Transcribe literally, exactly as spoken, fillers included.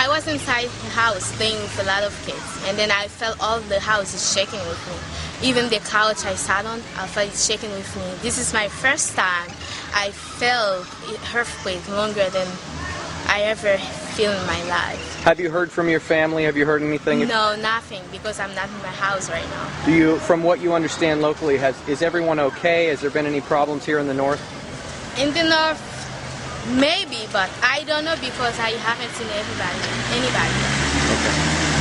I was inside the house playing with a lot of kids, and then I felt all the house is shaking with me. Even the couch I sat on, I felt it shaking with me. This is my first time I felt earthquake longer than I ever feel in my life. Have you heard from your family? Have you heard anything? No, nothing, because I'm not in my house right now. Do you, from what you understand locally, has is everyone okay? Has there been any problems here in the north? In the north, maybe, but I don't know because I haven't seen everybody, anybody. Okay.